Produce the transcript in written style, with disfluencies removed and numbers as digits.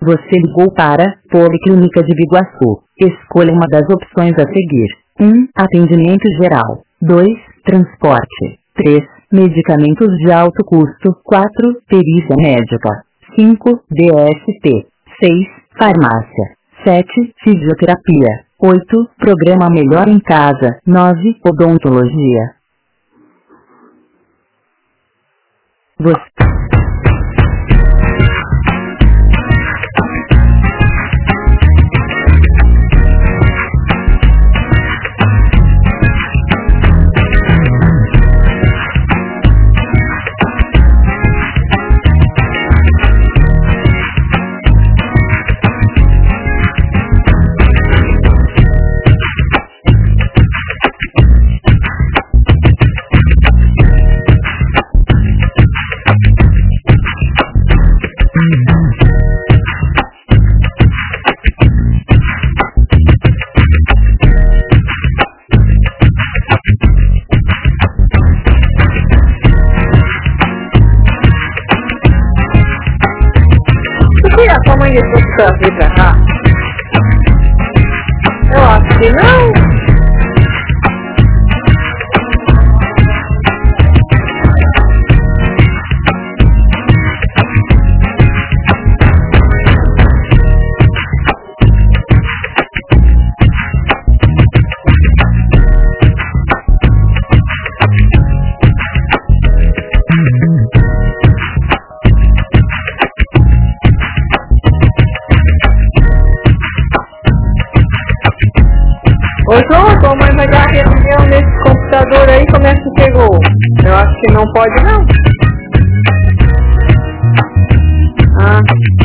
Você ligou para Policlínica de Biguaçu. Escolha uma das opções a seguir. 1. Atendimento geral. 2. Transporte. 3. Medicamentos de alto custo. 4. Perícia médica. 5. DST. 6. Farmácia. 7. Fisioterapia. 8. Programa Melhor em Casa. 9. Odontologia. Você... A sua mãe deixou você vir pra cá? Eu acho que não. Ô João, tua mãe vai dar reunião nesse computador aí, como é que pegou? Eu acho que não pode não. Ah.